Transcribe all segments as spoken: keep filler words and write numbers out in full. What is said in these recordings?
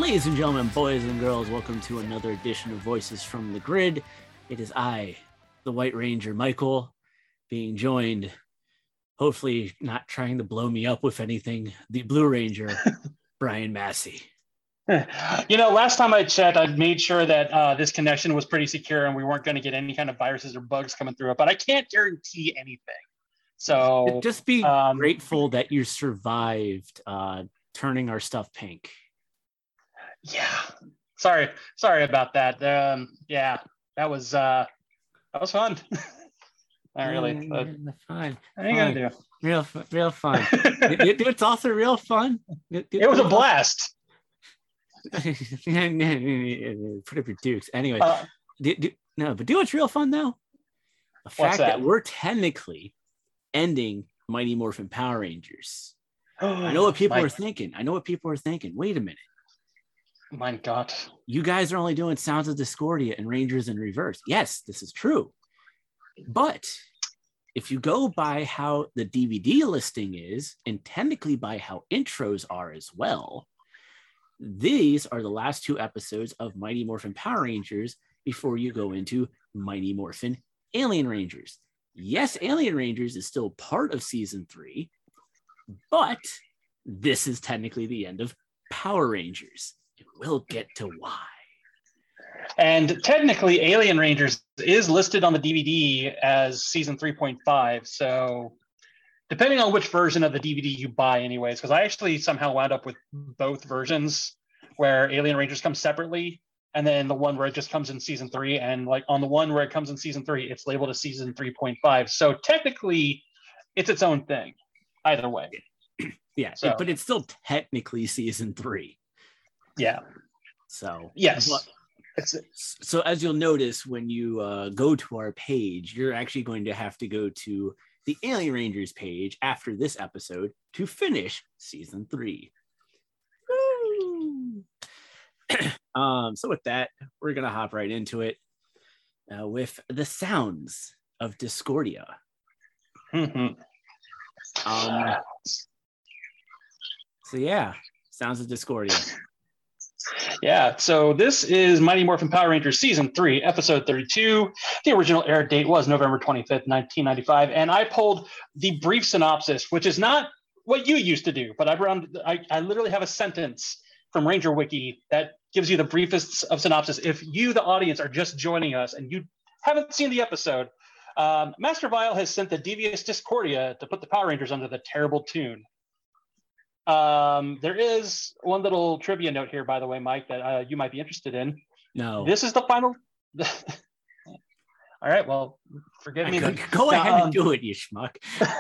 Ladies and gentlemen, boys and girls, welcome to another edition of Voices from the Grid. It is I, the White Ranger, Michael, being joined, hopefully not trying to blow me up with anything, the Blue Ranger, Brian Massey. You know, last time I checked, I made sure that uh, this connection was pretty secure and we weren't going to get any kind of viruses or bugs coming through it, but I can't guarantee anything. So just be um, grateful that you survived uh, turning our stuff pink. Yeah, sorry, sorry about that. Um, yeah, that was uh, that was fun. Not really, but fine. What are you gonna do? Real, real fun. it, it, it's also real fun. It, it was a blast. Put up your dukes. Anyway, uh, do, do, no, but do what's real fun though? The fact that? that we're technically ending Mighty Morphin Power Rangers. I know what people My... are thinking. I know what people are thinking. Wait a minute. My God. You guys are only doing Sounds of Discordia and Rangers in Reverse. Yes, this is true. But if you go by how the D V D listing is, and technically by how intros are as well, these are the last two episodes of Mighty Morphin Power Rangers before you go into Mighty Morphin Alien Rangers. Yes, Alien Rangers is still part of season three, but this is technically the end of Power Rangers. We'll get to why. And technically, Alien Rangers is listed on the D V D as season three point five. So depending on which version of the D V D you buy anyways, because I actually somehow wound up with both versions where Alien Rangers comes separately, and then the one where it just comes in season three. And like on the one where it comes in season three, it's labeled as season three point five. So technically, it's its own thing either way. Yeah, so, it, but it's still technically season three. Yeah. So yes. But, so as you'll notice when you uh, go to our page, you're actually going to have to go to the Alien Rangers page after this episode to finish season three. um, so with that, we're gonna hop right into it uh, with the Sounds of Discordia. um. So yeah, Sounds of Discordia. Yeah, so this is Mighty Morphin Power Rangers Season three, Episode thirty-two. The original air date was November twenty-fifth, nineteen ninety-five, and I pulled the brief synopsis, which is not what you used to do, but I, run, I, I literally have a sentence from Ranger Wiki that gives you the briefest of synopsis. If you, the audience, are just joining us and you haven't seen the episode, um, Master Vile has sent the devious Discordia to put the Power Rangers under the terrible tune. Um, there is one little trivia note here, by the way, Mike, that uh, you might be interested in. No. This is the final. All right. Well, forgive me. Go, go ahead um, and do it, you schmuck.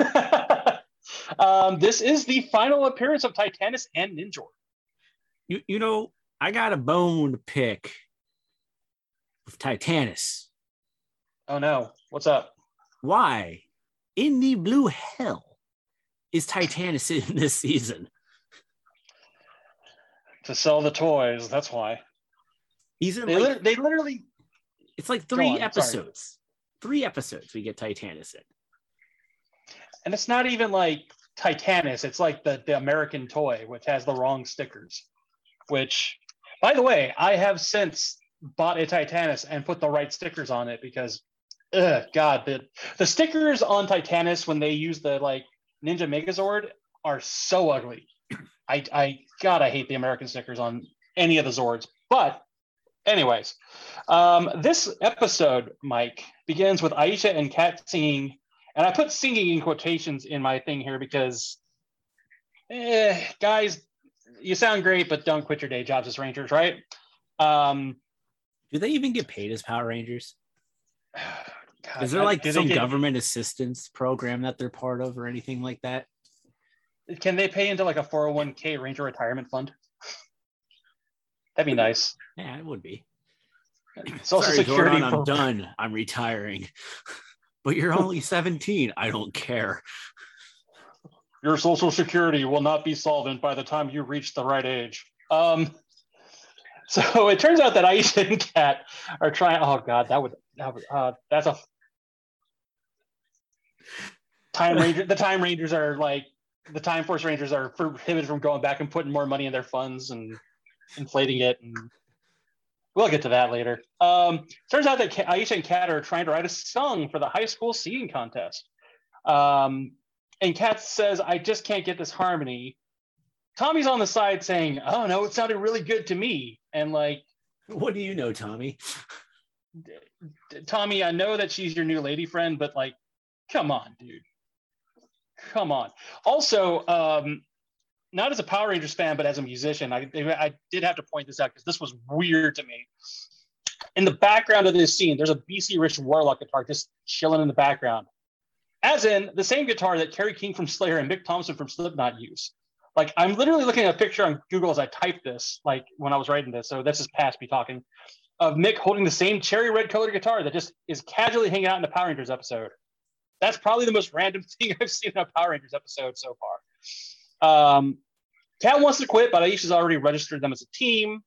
um, this is the final appearance of Titanus and Ninjor. You, you know, I got a bone to pick with Titanus. Oh, no. What's up? Why in the blue hell is Titanus in this season? To sell the toys, that's why. He's in they, like, li- they literally... It's like three on, episodes. Sorry. Three episodes we get Titanus in. And it's not even like Titanus. It's like the, the American toy, which has the wrong stickers. Which, by the way, I have since bought a Titanus and put the right stickers on it because, ugh, God, the, the stickers on Titanus when they use the like Ninja Megazord are so ugly. I, I, God, I hate the American stickers on any of the Zords. But anyways, um, this episode, Mike, begins with Aisha and Kat singing, and I put singing in quotations in my thing here because, eh, guys, you sound great, but don't quit your day jobs as Rangers, right? Um, do they even get paid as Power Rangers? God, Is there like some get, government assistance program that they're part of or anything like that? Can they pay into like a four oh one k Ranger retirement fund? That'd be nice. Yeah, it would be. Social Sorry, Security. Jordan, I'm done. I'm retiring. But you're only seventeen. I don't care. Your Social Security will not be solvent by the time you reach the right age. Um, so it turns out that Aisha and Kat are trying. Oh God, that would that would uh, that's a Time Ranger. The Time Rangers are like the Time Force Rangers are prohibited from going back and putting more money in their funds, and inflating it, and we'll get to that later. Um, turns out that Aisha and Kat are trying to write a song for the high school singing contest. Um, and Kat says, I just can't get this harmony. Tommy's on the side saying, oh no, it sounded really good to me. And like, what do you know, Tommy? Tommy, I know that she's your new lady friend, but like, come on, dude. Come on. Also, um, not as a Power Rangers fan, but as a musician, I, I did have to point this out because this was weird to me. In the background of this scene, there's a B C Rich Warlock guitar just chilling in the background. As in the same guitar that Kerry King from Slayer and Mick Thompson from Slipknot use. Like, I'm literally looking at a picture on Google as I typed this, like when I was writing this, so this is past me talking, of Mick holding the same cherry red colored guitar that just is casually hanging out in the Power Rangers episode. That's probably the most random thing I've seen in a Power Rangers episode so far. Um, Kat wants to quit, but Aisha's already registered them as a team.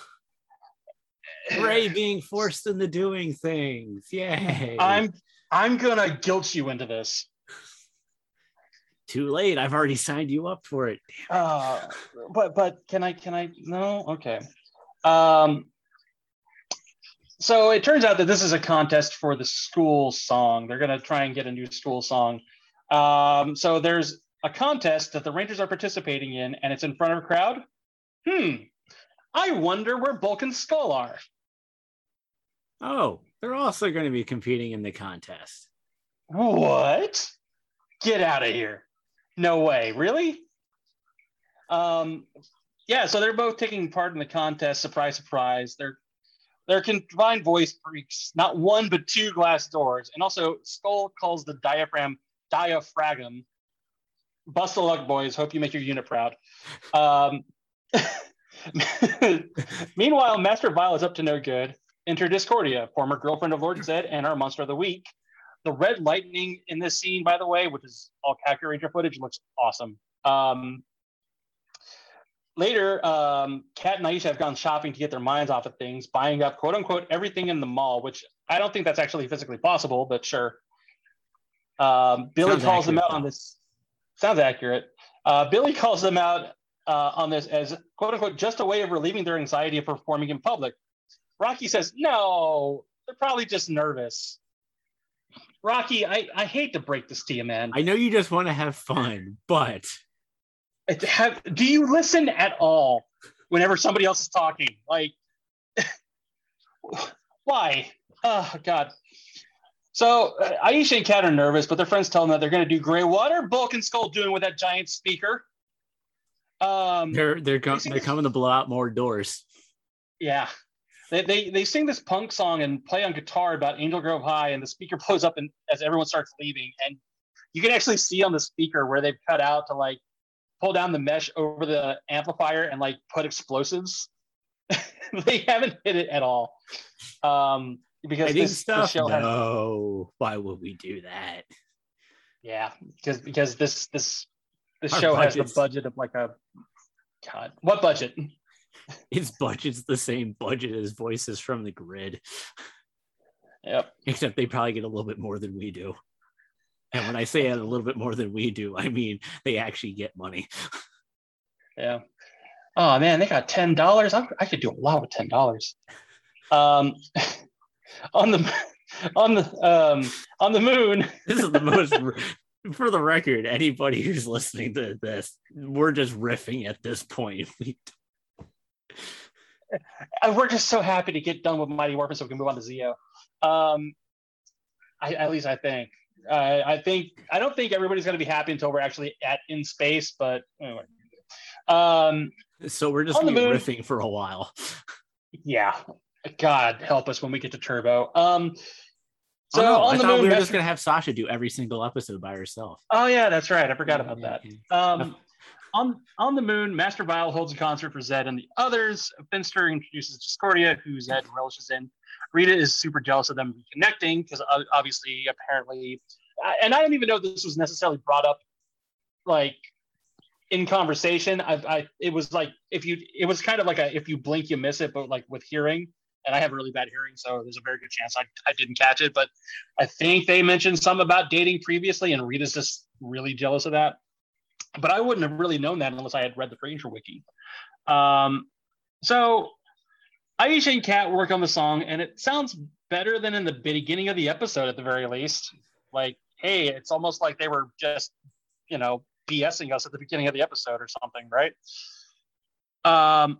Ray being forced into doing things. Yay. I'm I'm gonna guilt you into this. Too late. I've already signed you up for it. Uh, but but can I can I no? Okay. Um So it turns out that this is a contest for the school song. They're going to try and get a new school song. Um, so there's a contest that the Rangers are participating in, and it's in front of a crowd. Hmm. I wonder where Bulk and Skull are. Oh, they're also going to be competing in the contest. What? Get out of here. No way. Really? Um, yeah, so they're both taking part in the contest. Surprise, surprise. They're They're combined voice freaks, not one but two glass doors. And also, Skull calls the diaphragm diaphragm. Bust of luck, boys. Hope you make your unit proud. Um, meanwhile, Master Vile is up to no good. Enter Discordia, former girlfriend of Lord Zed and our Monster of the Week. The red lightning in this scene, by the way, which is all Kaku Ranger footage, looks awesome. Um, Later, um, Kat and Aisha have gone shopping to get their minds off of things, buying up quote unquote everything in the mall, which I don't think that's actually physically possible, but sure. Um, Billy Sounds calls accurate, them out though. on this. Sounds accurate. Uh, Billy calls them out uh, on this as quote unquote just a way of relieving their anxiety of performing in public. Rocky says, no, they're probably just nervous. Rocky, I, I hate to break this to you, man. I know you just want to have fun, but Have, do you listen at all whenever somebody else is talking? Like, why? Oh, God. So uh, Aisha and Kat are nervous, but their friends tell them that they're going to do great. What are Bulk and Skull doing with that giant speaker? Um, they're they're, com- they're coming to blow out more doors. Yeah. They, they they sing this punk song and play on guitar about Angel Grove High, and the speaker blows up and as everyone starts leaving. And you can actually see on the speaker where they've cut out to like pull down the mesh over the amplifier and like put explosives. They haven't hit it at all. Um, because this, stuff? this show has, no, why would we do that? yeah, because because this this this Our show has budget's- the budget of like a God. What budget? Its budget's the same budget as Voices from the Grid. Yep. Except they probably get a little bit more than we do. And when I say a little bit more than we do, I mean they actually get money. Yeah. Oh man, they got ten dollars. I, I could do a lot with ten dollars. Um, on the on the um on the moon. This is the most. For the record, anybody who's listening to this, we're just riffing at this point. We And we're just so happy to get done with Mighty Morphin so we can move on to Zeo. Um, I, at least I think. Uh, I think I don't think everybody's going to be happy until we're actually at in space, but anyway. Um, so we're just on the gonna be moon- riffing for a while. yeah. God help us when we get to Turbo. Um, so oh, no, on I the thought moon, we were Master- just gonna have Sasha do every single episode by herself. Oh yeah, that's right. I forgot about that. Yeah. Um, on on the moon, Master Vile holds a concert for Zed and the others. Finster introduces Discordia, who Zed relishes in. Rita is super jealous of them reconnecting because obviously, apparently, and I don't even know if this was necessarily brought up, like in conversation. I, I it was like if you, it was kind of like a if you blink you miss it, but like with hearing. And I have really bad hearing, so there's a very good chance I, I didn't catch it. But I think they mentioned some about dating previously, and Rita's just really jealous of that. But I wouldn't have really known that unless I had read the Ranger Wiki. Um, So Aisha and Kat work on the song, and it sounds better than in the beginning of the episode, at the very least. Like, hey, it's almost like they were just, you know, BSing us at the beginning of the episode or something, right? Um,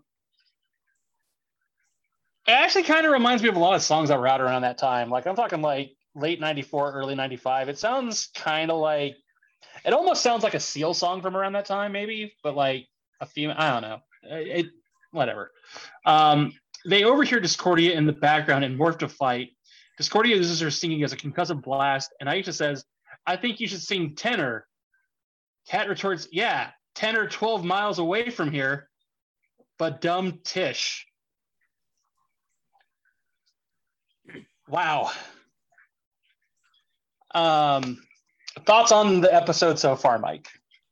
it actually kind of reminds me of a lot of songs that were out around that time. Like, I'm talking like late ninety-four, early ninety-five. It sounds kind of like, it almost sounds like a Seal song from around that time, maybe, but like a female, I don't know. It, whatever. Um, they overhear Discordia in the background and morph to fight. Discordia uses her singing as a concussive blast, and Aisha says, I think you should sing tenor. Kat retorts, yeah, ten or twelve miles away from here, but dumb Tish. Wow. Um, thoughts on the episode so far, Mike?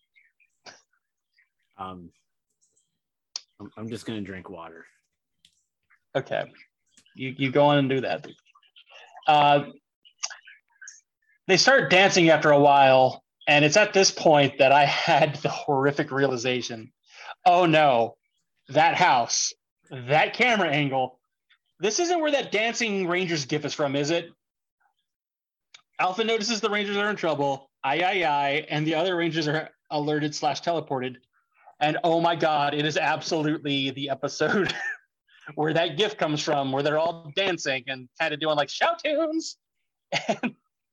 Um, I'm, I'm just going to drink water. Okay. You, you go on and do that. Uh, they start dancing after a while, and it's at this point that I had the horrific realization. Oh no, that house, that camera angle, this isn't where that dancing Rangers gif is from, is it? Alpha notices the Rangers are in trouble, aye, aye, aye, and the other Rangers are alerted slash teleported. And oh my God, it is absolutely the episode where that gif comes from, where they're all dancing and kind of doing like shout tunes. And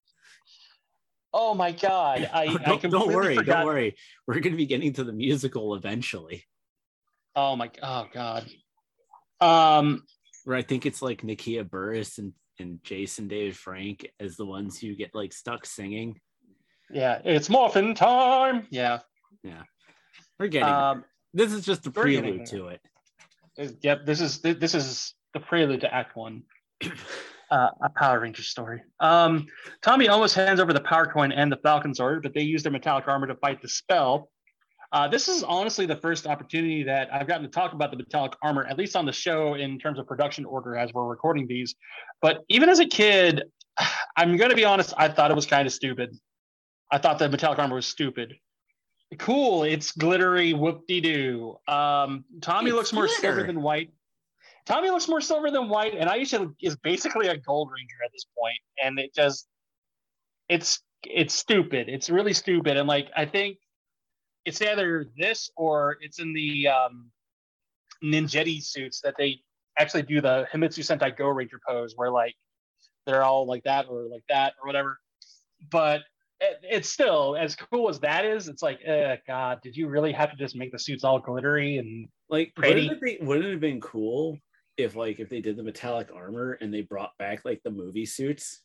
oh my God, I, don't, I completely don't worry, forgot. don't worry. We're going to be getting to the musical eventually. Oh my, oh God. Um, Where I think it's like Nakia Burris and, and Jason David Frank as the ones who get like stuck singing. Yeah, it's morphin' time. Yeah. Yeah. We're getting um, this is just the prelude to it. Yep, this is this is the prelude to Act One. Uh, a Power Ranger story. Um, Tommy almost hands over the Power Coin and the Falcon Sword, but they use their metallic armor to fight the spell. Uh, this is honestly the first opportunity that I've gotten to talk about the metallic armor, at least on the show in terms of production order as we're recording these. But even as a kid, I'm going to be honest, I thought it was kind of stupid. I thought the metallic armor was stupid. Cool, it's glittery, whoop-de-doo. Um, Tommy It's looks more glitter. silver than white. Tommy looks more silver than white, and Aisha is basically a Gold Ranger at this point, and it just, it's it's stupid. It's really stupid, and like I think it's either this or it's in the um, Ninjetti suits that they actually do the Himitsu Sentai Go Ranger pose, where like they're all like that or like that or whatever. But it, it's still as cool as that is. It's like, uh, God, did you really have to just make the suits all glittery and Like, pretty? wouldn't it, be, wouldn't it have been cool if like if they did the metallic armor and they brought back like the movie suits?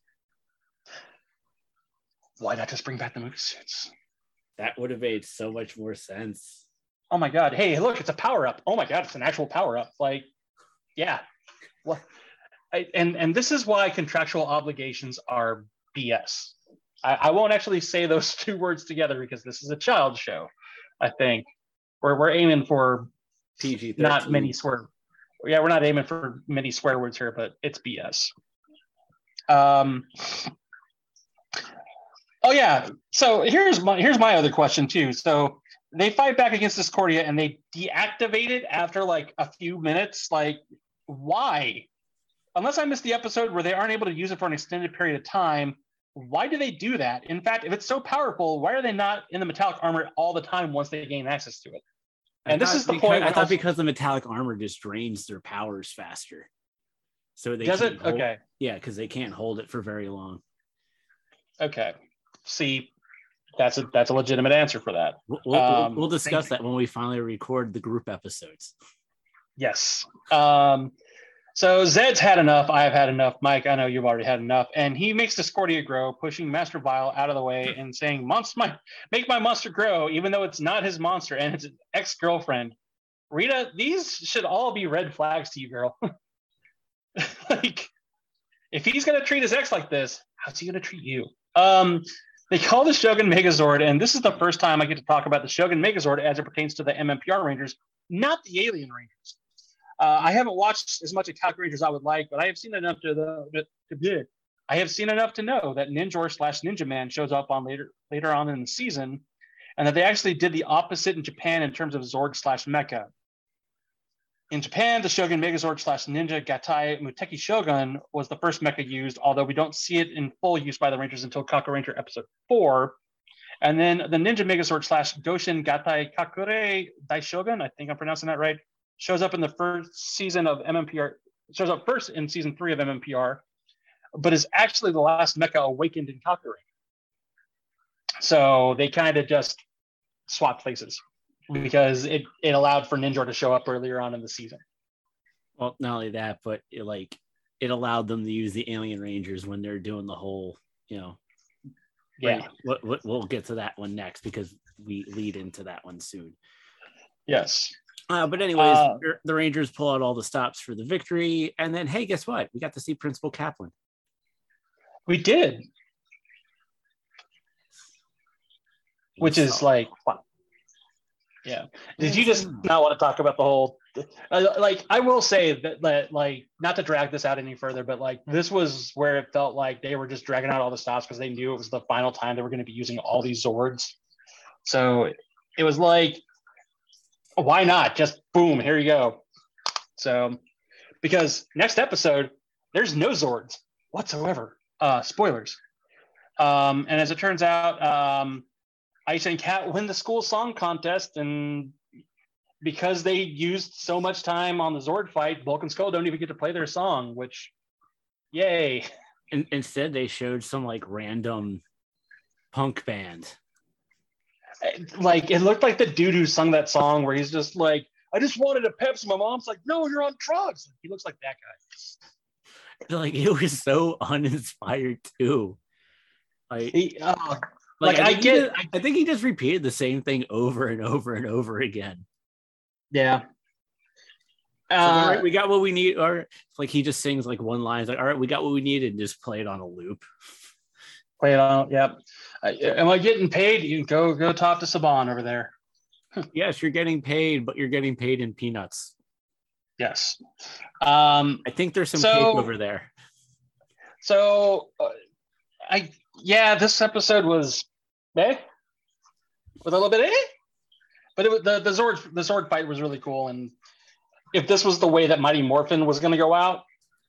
Why not just bring back the movie suits? That would have made so much more sense. Oh my God! Hey, look, it's a power up. Oh my God, it's an actual power up. Like, yeah. Well, I, and and this is why contractual obligations are B S. I, I won't actually say those two words together because this is a child show. I think we're we're aiming for P G thirteen. not many swear. Yeah, we're not aiming for many swear words here, but it's B S. Um. Oh yeah. So here's my here's my other question too. So they fight back against Discordia and they deactivate it after like a few minutes. Like, why? Unless I missed the episode where they aren't able to use it for an extended period of time, why do they do that? In fact, if it's so powerful, why are they not in the metallic armor all the time once they gain access to it? And this is the because, point. I thought because the metallic armor just drains their powers faster. So they does can't it? hold, Okay. Yeah, because they can't hold it for very long. Okay. See, that's a that's a legitimate answer for that. We'll, we'll, Um, we'll discuss thank that when we finally record the group episodes. Yes. Um, so Zed's had enough. I've had enough. Mike, I know you've already had enough. And he makes Discordia grow, pushing Master Vile out of the way and saying, "Monster, my make my monster grow," even though it's not his monster and it's an ex-girlfriend. Rita, these should all be red flags to you, girl. Like, if he's gonna treat his ex like this, how's he gonna treat you? Um, they call the Shogun Megazord, and this is the first time I get to talk about the Shogun Megazord as it pertains to the M M P R Rangers, not the Alien Rangers. Uh, I haven't watched as much of Calc Rangers as I would like, but I have seen enough to the to be. I have seen enough to know that Ninjor slash Ninja Man shows up on later later on in the season, and that they actually did the opposite in Japan in terms of Zorg slash Mecha. In Japan, the Shogun Megazord slash Ninja Gatai Muteki Shogun was the first mecha used, although we don't see it in full use by the Rangers until Kaku Ranger episode four. And then the Ninja Megazord slash Goshin Gatai Kakure Daishogun, I think I'm pronouncing that right, shows up in the first season of M M P R, shows up first in season three of M M P R, but is actually the last mecha awakened in Kaku Ranger. So they kind of just swapped places because it, it allowed for Ninja to show up earlier on in the season. Well, not only that, but it, like it allowed them to use the Alien Rangers when they're doing the whole, you know. Yeah. We'll, we'll get to that one next because we lead into that one soon. Yes. Uh, but anyways, uh, the Rangers pull out all the stops for the victory. And then, hey, guess what? We got to see Principal Kaplan. We did. Which is like, wow. Yeah. Did you just not want to talk about the whole, uh, like, I will say that, that, like, not to drag this out any further, but like, this was where it felt like they were just dragging out all the stops because they knew it was the final time they were going to be using all these Zords. So it was like, why not? Just boom, here you go. So, because next episode, there's no Zords whatsoever. Uh, spoilers. Um, and as it turns out, um, Aisha and Kat win the school song contest, and because they used so much time on the Zord fight, Bulk and Skull don't even get to play their song, which, yay. In, instead, they showed some like random punk band. Like, it looked like the dude who sung that song where he's just like, I just wanted a Pepsi. My mom's like, no, you're on drugs. He looks like that guy. Like, it was so uninspired too. Like, he, uh, like, like I, I get, just, I think he just repeated the same thing over and over and over again. Yeah. Uh, so, all right, we got what we need. Or like he just sings like one line. It's like, all right, we got what we needed, and just play it on a loop. Play it on. Yep. Uh, am I getting paid? You go go talk to Saban over there. Yes, you're getting paid, but you're getting paid in peanuts. Yes. Um, I think there's some so, cake over there. So, uh, I yeah, this episode was eh, with a little bit eh, but it was the the Zord the Zord fight was really cool, and if this was the way that Mighty Morphin was going to go out,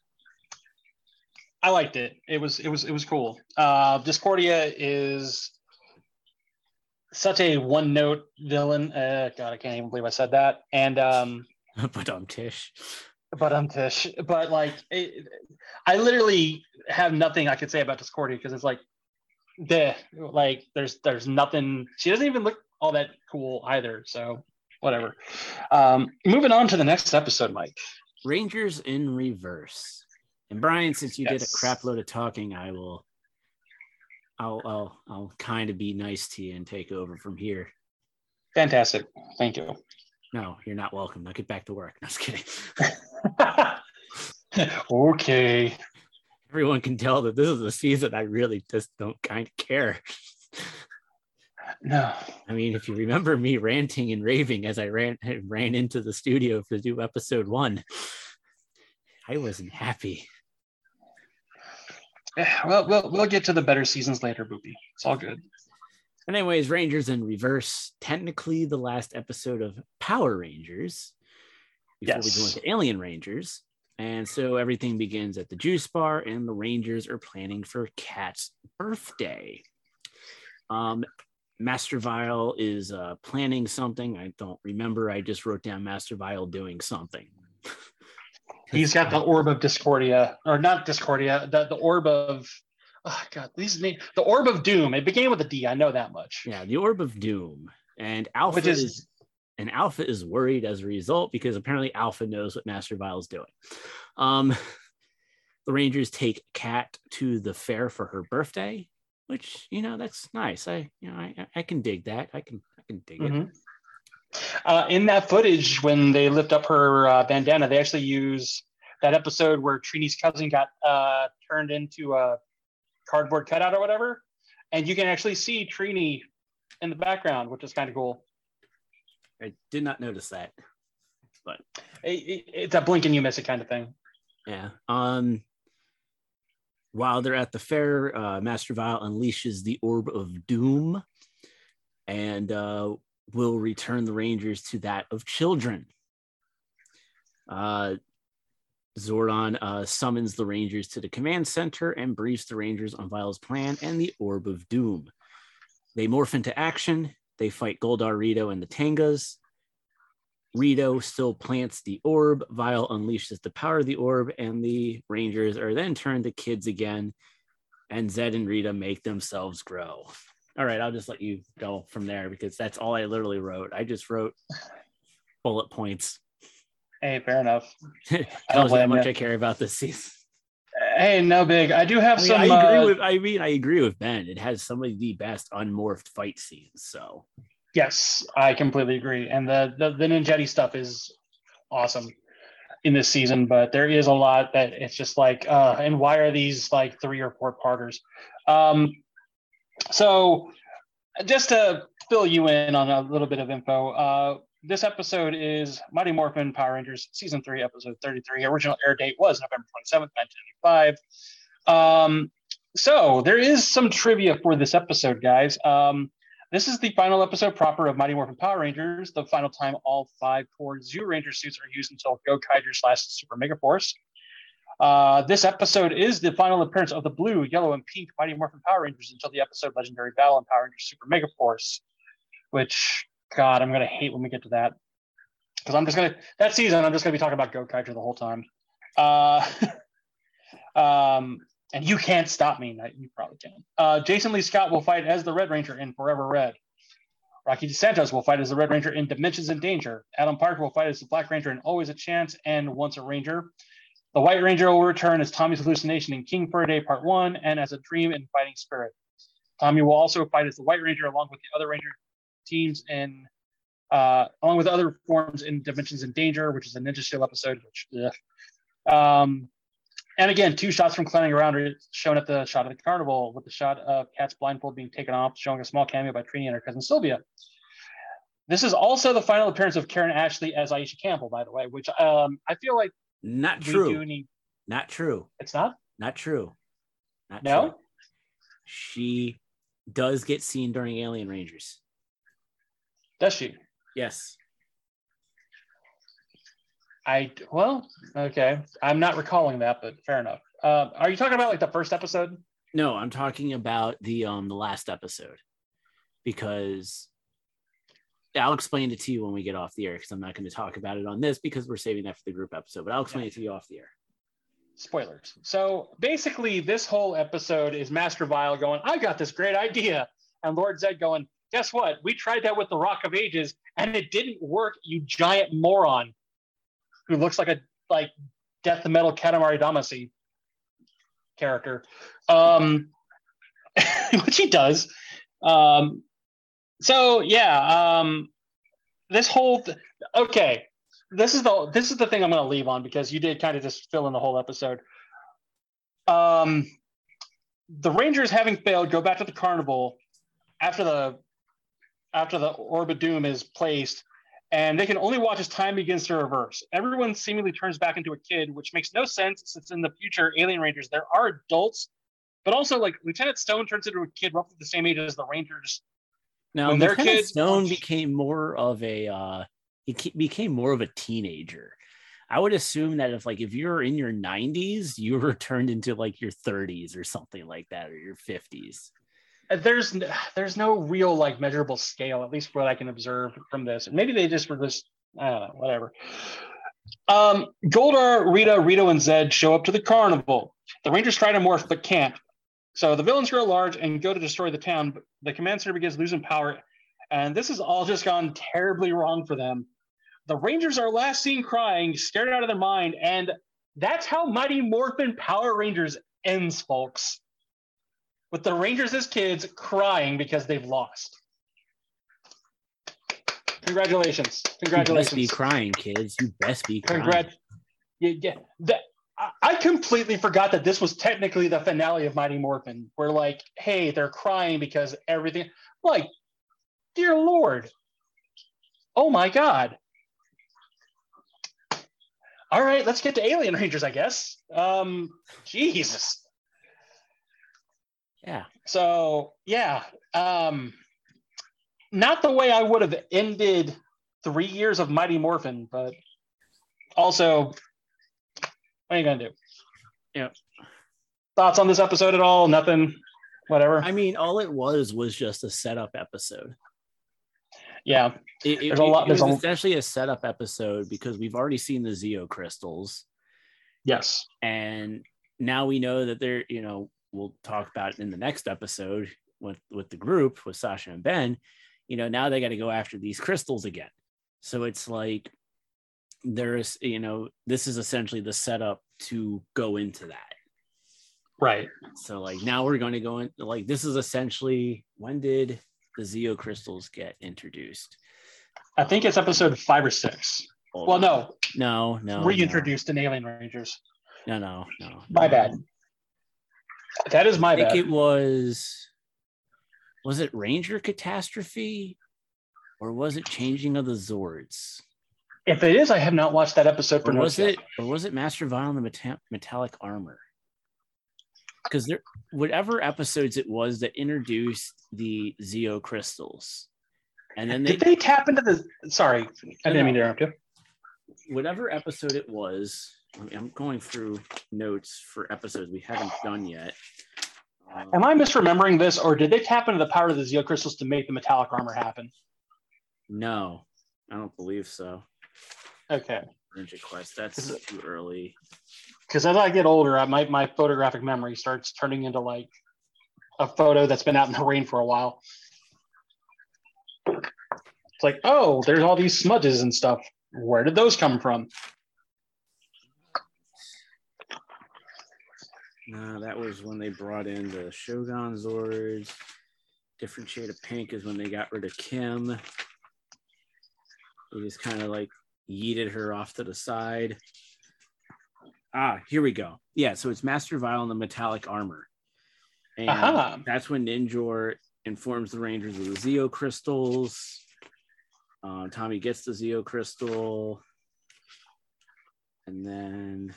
I liked it. It was it was it was cool. Uh, Discordia is such a one note villain. Uh, God, I can't even believe I said that. And um, but um, Tish. But um, Tish. But like, it, I literally have nothing I could say about Discordia because it's like, the like there's there's nothing. She doesn't even look all that cool either. So whatever. Um, moving on to the next episode, Mike. Rangers in Reverse. And Brian, since you yes. did a crap load of talking, I will. I'll I'll I'll kind of be nice to you and take over from here. Fantastic. Thank you. No, you're not welcome. Now get back to work. No, just kidding. Okay. Everyone can tell that this is a season I really just don't kind of care. No. I mean, if you remember me ranting and raving as I ran ran into the studio to do episode one, I wasn't happy. Well, we'll we'll get to the better seasons later, Boopy. It's all good. Anyways, Rangers in Reverse, technically the last episode of Power Rangers before yes. we go into Alien Rangers. And so everything begins at the juice bar, and the Rangers are planning for Kat's birthday. Um, Master Vile is uh, planning something. I don't remember. I just wrote down Master Vile doing something. He's got the Orb of Discordia, or not Discordia, the, the Orb of, oh God, these names, the Orb of Doom. It began with a D. I know that much. Yeah, the Orb of Doom. And Alpha Which is, is, and Alpha is worried as a result because apparently Alpha knows what Master Vile is doing. Um, the Rangers take Kat to the fair for her birthday, which, you know, that's nice. I, you know, I, I can dig that. I can, I can dig mm-hmm. it. Uh, in that footage, when they lift up her uh, bandana, they actually use that episode where Trini's cousin got uh, turned into a cardboard cutout or whatever, and you can actually see Trini in the background, which is kind of cool. I did not notice that, but it, it, it's a blink and you miss it kind of thing. Yeah. Um. While they're at the fair, uh, Master Vile unleashes the Orb of Doom, and uh, will return the Rangers to that of children. Uh, Zordon uh, summons the Rangers to the command center and briefs the Rangers on Vile's plan and the Orb of Doom. They morph into action. They fight Goldar, Rito, and the Tangas. Rito still plants the orb. Vile unleashes the power of the orb, and the Rangers are then turned to kids again. And Zed and Rita make themselves grow. All right, I'll just let you go from there because that's all I literally wrote. I just wrote bullet points. Hey, fair enough. Tells you how much you. I care about this season. Hey, no big. I do have I mean, some. I agree uh, with. I mean, I agree with Ben. It has some of the best unmorphed fight scenes. So. Yes, I completely agree. And the the, the Ninjetti stuff is awesome in this season, but there is a lot that it's just like, uh, and why are these like three or four parters? Um, so just to fill you in on a little bit of info, uh, this episode is Mighty Morphin Power Rangers Season three, Episode thirty-three. Original air date was November twenty-seventh, nineteen ninety-five. Um, so there is some trivia for this episode, guys. Um, This is the final episode proper of Mighty Morphin Power Rangers, the final time all five Core Zoo Ranger suits are used until Gokaiger slash Super Mega Force. Uh, this episode is the final appearance of the blue, yellow, and pink Mighty Morphin Power Rangers until the episode Legendary Battle and Power Rangers Super Mega Force, which, God, I'm going to hate when we get to that. Because I'm just going to, that season, I'm just going to be talking about Gokaiger the whole time. Uh, um, And you can't stop me. You probably can. Uh, Jason Lee Scott will fight as the Red Ranger in Forever Red. Rocky DeSantos will fight as the Red Ranger in Dimensions in Danger. Adam Parker will fight as the Black Ranger in Always a Chance and Once a Ranger. The White Ranger will return as Tommy's hallucination in King for a Day Part one and as a dream in Fighting Spirit. Tommy will also fight as the White Ranger along with the other Ranger teams in, uh, along with other forms in Dimensions in Danger, which is a Ninja Steel episode. Which, ugh. Um, And again, two shots from Clowning Around are shown at the shot of the carnival, with the shot of Kat's blindfold being taken off, showing a small cameo by Trini and her cousin Sylvia. This is also the final appearance of Karen Ashley as Aisha Campbell, by the way, which um, I feel like not true. We do need... Not true. It's not? Not true. Not no? True. She does get seen during Alien Rangers. Does she? Yes. I well, okay. I'm not recalling that, but fair enough. Uh, are you talking about like the first episode? No, I'm talking about the um the last episode, because I'll explain it to you when we get off the air, because I'm not going to talk about it on this because we're saving that for the group episode. But I'll explain yeah. it to you off the air. Spoilers. So basically, this whole episode is Master Vile going, "I got this great idea," and Lord Zed going, "Guess what? We tried that with the Rock of Ages, and it didn't work. You giant moron." Who looks like a like Death Metal Katamari Damacy character, um, which he does. Um, so yeah, um, this whole th- okay. This is the this is the thing I'm going to leave on, because you did kind of just fill in the whole episode. Um, the Rangers, having failed, go back to the carnival after the after the Orb of Doom is placed. And they can only watch as time begins to reverse. Everyone seemingly turns back into a kid, which makes no sense since in the future Alien Rangers, there are adults, but also like Lieutenant Stone turns into a kid roughly the same age as the Rangers. Now, when Lieutenant kids, Stone which... became more of a, uh, he became more of a teenager. I would assume that if like, if you're in your nineties, you were turned into like your thirties or something like that, or your fifties. There's there's no real like measurable scale, at least what I can observe from this. Maybe they just were just, I don't know, whatever. Um, Goldar, Rita, Rito, and Zed show up to the carnival. The Rangers try to morph but can't. So the villains grow large and go to destroy the town. But the command center begins losing power, and this has all just gone terribly wrong for them. The Rangers are last seen crying, scared out of their mind, and that's how Mighty Morphin Power Rangers ends, folks. With the Rangers as kids crying because they've lost. Congratulations. Congratulations. You best be crying, kids. You best be crying. Congrat- yeah, yeah. That, I, I completely forgot that this was technically the finale of Mighty Morphin. Where like, hey, they're crying because everything. Like, dear Lord. Oh my God. All right, let's get to Alien Rangers, I guess. Um, Jesus. Yeah. So yeah, um, not the way I would have ended three years of Mighty Morphin, but Also, what are you gonna do? Yeah. Thoughts on this episode at all? Nothing. Whatever. I mean, all it was was just a setup episode. Yeah. It, it, there's a lot. It was there's essentially a setup episode because we've already seen the Zeo crystals. Yes. And now we know that they're, you know, we'll talk about it in the next episode with, with the group with Sasha and Ben. You know, now they got to go after these crystals again. So it's like there is, you know, this is essentially the setup to go into that. Right. So like now we're going to go in, like this is essentially, when did the Zeo crystals get introduced? I think it's episode five or six. Hold well, on. no. No, no. Reintroduced no. in Alien Rangers. No, no, no. My no. bad. That is my I think bad. it was, was it Ranger Catastrophe or was it Changing of the Zords? If it is, I have not watched that episode for or was notes it yet. or was it Master Vial and the Meta- Metallic Armor? Because there, whatever episodes it was that introduced the Zeo crystals, and then they, Did they tap into the? Sorry, I No, didn't no. mean to interrupt you. whatever episode it was. I mean, I'm going through notes for episodes we haven't done yet. Uh, Am I misremembering this, or did they tap into the power of the Zeo crystals to make the metallic armor happen? no, I don't believe so. Okay. Ninja Quest, that's Is it- too early. Because as I get older, I, my my photographic memory starts turning into like a photo that's been out in the rain for a while. It's like, oh, there's all these smudges and stuff. Where did those come from? No, that was when they brought in the Shogun Zords. Different shade of pink is when they got rid of Kim. They just kind of like yeeted her off to the side. Ah, here we go. Yeah, so it's Master Vial and the Metallic Armor. And Aha. that's when Ninjor informs the Rangers of the Zeo crystals. Um, Tommy gets the Zeo crystal. And then...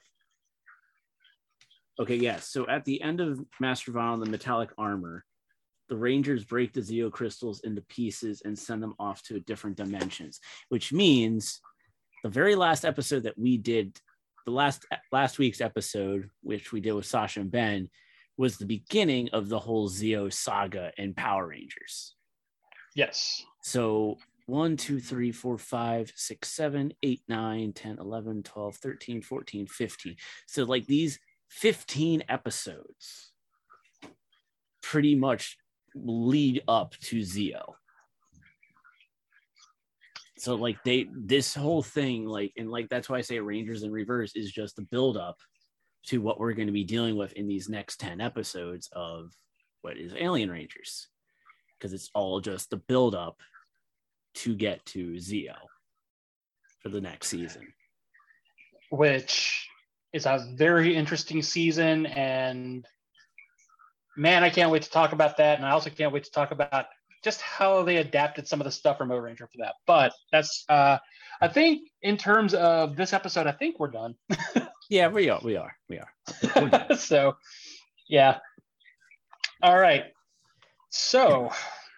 Okay, yes. So at the end of Master Vial and the Metallic Armor, the Rangers break the Zeo crystals into pieces and send them off to different dimensions, which means the very last episode that we did, the last last week's episode, which we did with Sasha and Ben, was the beginning of the whole Zeo saga in Power Rangers. Yes. So one, two, three, four, five, six, seven, eight, nine, ten, eleven, twelve, thirteen, fourteen, fifteen. So like these fifteen episodes pretty much lead up to Zeo. So like they, this whole thing, like, and like, that's why I say Rangers in Reverse is just the build up to what we're going to be dealing with in these next ten episodes of what is Alien Rangers. Because it's all just the build up to get to Zeo for the next season. Which is a very interesting season, and man, I can't wait to talk about that. And I also can't wait to talk about just how they adapted some of the stuff from O Ranger for that. But that's, uh, I think, in terms of this episode, I think we're done. Yeah, we are. We are. We are. We're done. So, yeah. All right. So,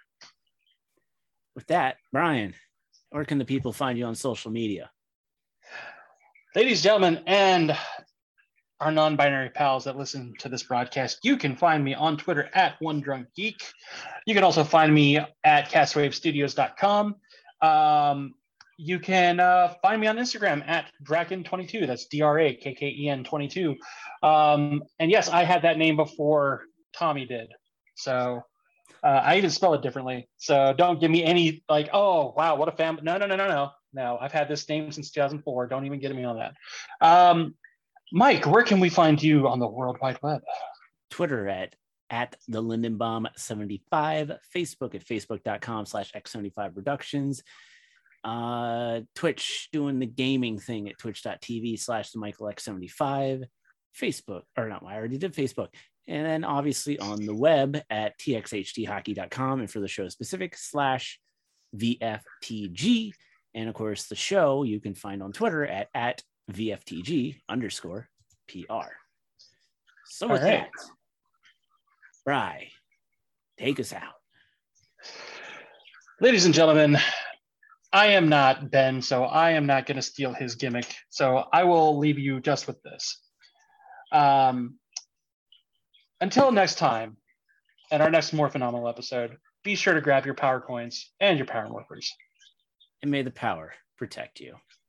With that, Brian, where can the people find you on social media? ladies, gentlemen, and our non-binary pals that listen to this broadcast, you can find me on Twitter at One Drunk Geek. You can also find me at castwave studios dot com. Um, you can uh, find me on Instagram at Draken twenty-two. That's D R A K K E N twenty-two. Um, and yes, I had that name before Tommy did. So uh, I even spell it differently. So don't give me any like, oh, wow, what a family. No, no, no, no, no. No, I've had this name since two thousand four. Don't even get me on that. Um, Mike, where can we find you on the World Wide Web? Twitter at at the Lindenbaum seventy-five, Facebook at facebook.com slash x75 productions, uh, Twitch doing the gaming thing at twitch.tv slash the Michael X75, Facebook, or not, I already did Facebook. And then obviously on the web at t x h t hockey dot com, and for the show specific slash V F T G. And of course, the show you can find on Twitter at, at V F T G underscore P R. So with All right. that, Bri, take us out. Ladies and gentlemen, I am not Ben, so I am not going to steal his gimmick. So I will leave you just with this. Um, until next time, and our next more phenomenal episode, be sure to grab your power coins and your power morphers. And may the power protect you.